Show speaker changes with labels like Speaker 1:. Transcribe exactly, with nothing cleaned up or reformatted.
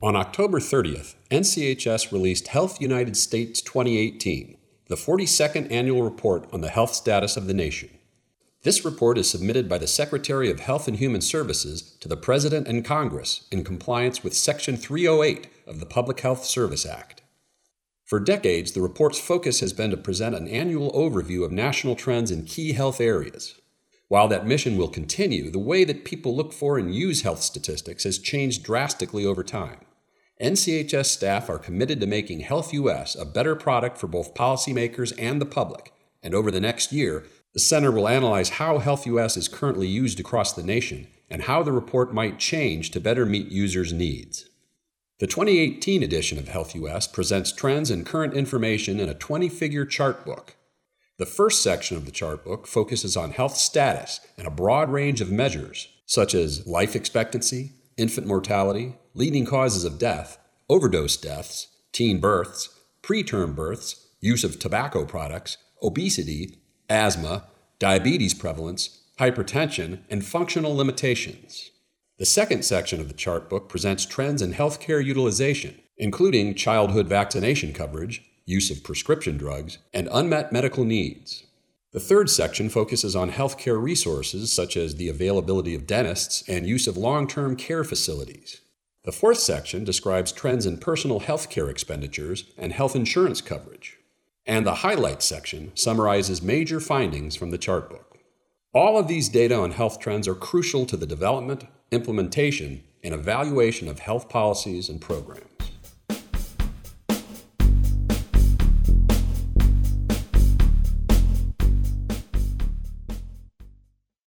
Speaker 1: On October thirtieth, N C H S released Health United States twenty eighteen, the forty-second annual report on the health status of the nation. This report is submitted by the Secretary of Health and Human Services to the President and Congress in compliance with Section three oh eight of the Public Health Service Act. For decades, the report's focus has been to present an annual overview of national trends in key health areas. While that mission will continue, the way that people look for and use health statistics has changed drastically over time. N C H S staff are committed to making Health U S a better product for both policymakers and the public, and over the next year, the Center will analyze how Health U S is currently used across the nation and how the report might change to better meet users' needs. The twenty eighteen edition of Health U S presents trends and current information in a twenty-figure chart book. The first section of the chart book focuses on health status and a broad range of measures, such as life expectancy, infant mortality, leading causes of death, overdose deaths, teen births, preterm births, use of tobacco products, obesity, asthma, diabetes prevalence, hypertension, and functional limitations. The second section of the chart book presents trends in healthcare utilization, including childhood vaccination coverage, use of prescription drugs, and unmet medical needs. The third section focuses on healthcare resources such as the availability of dentists and use of long-term care facilities. The fourth section describes trends in personal healthcare expenditures and health insurance coverage. And the highlights section summarizes major findings from the chart book. All of these data on health trends are crucial to the development, implementation, and evaluation of health policies and programs.